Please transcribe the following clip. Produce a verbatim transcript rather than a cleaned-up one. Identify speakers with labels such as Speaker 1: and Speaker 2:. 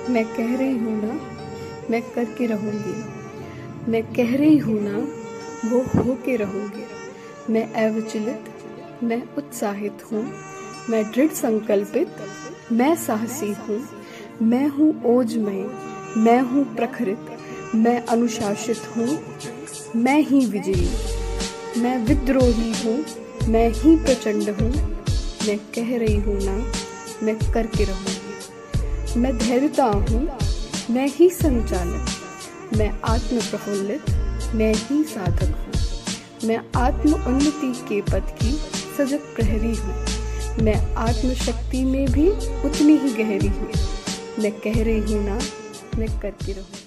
Speaker 1: मैं कह रही हूँ ना, मैं करके रहूँगी। मैं कह रही हूँ ना, वो हो के रहूँगी। मैं अविचलित, मैं उत्साहित हूँ, मैं दृढ़ संकल्पित, मैं साहसी हूँ। मैं हूँ ओजमय, मैं हूँ प्रखरित, मैं अनुशासित हूँ, मैं ही विजयी। मैं विद्रोही हूँ, मैं ही प्रचंड हूँ। मैं कह रही हूँ ना, मैं करके रहूँगी। मैं धैर्यता हूँ, मैं ही संचालक। मैं आत्म प्रफुल्लित, मैं ही साधक हूँ। मैं आत्म उन्नति के पथ की सजग प्रहरी हूँ। मैं आत्मशक्ति में भी उतनी ही गहरी हूँ। मैं कह रही हूँ ना, मैं करके रहूँगी।